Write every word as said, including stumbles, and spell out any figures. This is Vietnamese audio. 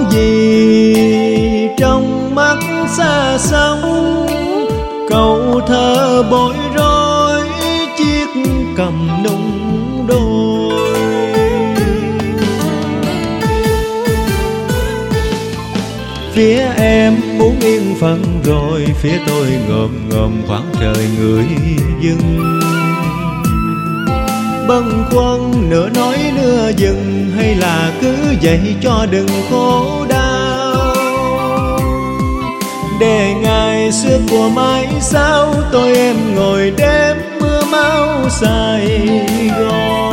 gì trong mắt xa xăm, câu thơ bối rối chiếc cầm nung đôi. Phía em muốn yên phận rồi, phía tôi ngồm ngồm khoảng trời người dưng. Bâng khuâng nửa nói nửa dừng, hay là cứ vậy cho đừng khổ đau. Để ngày xưa của mai sau tôi em ngồi đêm mưa máu Sài Gòn.